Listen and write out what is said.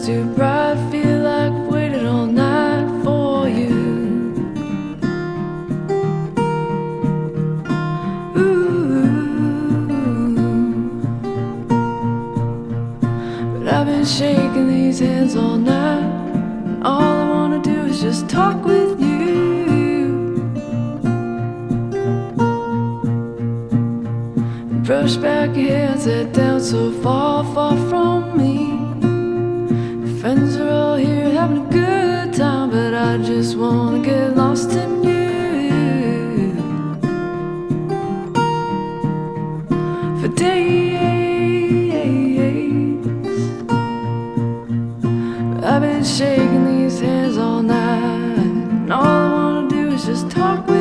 sky's too bright, feel like I've waited all night for you. Ooh, but I've been shaking these hands all night, and all I wanna do is just talk with you. Brush back your hair and sit down so far, far from me. Friends are all here having a good time, but I just wanna get lost in you. For days I've been shaking these hands all night, and all I wanna do is just talk with you.